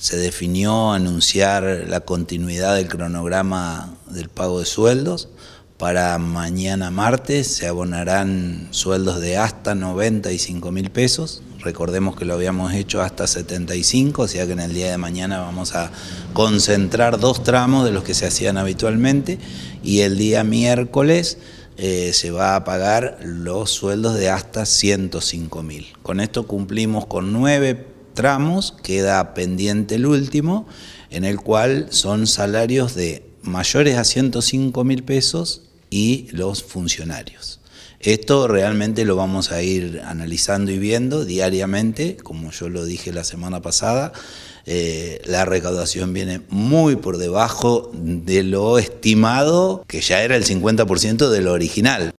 se definió anunciar la continuidad del cronograma del pago de sueldos. Para mañana martes se abonarán sueldos de hasta 95.000 pesos. Recordemos que lo habíamos hecho hasta 75, o sea que en el día de mañana vamos a concentrar 2 tramos de los que se hacían habitualmente, y el día miércoles se va a pagar los sueldos de hasta 105.000. Con esto cumplimos con 9 tramos, queda pendiente el último, en el cual son salarios de mayores a 105.000 pesos y los funcionarios. Esto realmente lo vamos a ir analizando y viendo diariamente, como yo lo dije la semana pasada. La recaudación viene muy por debajo de lo estimado, que ya era el 50% de lo original.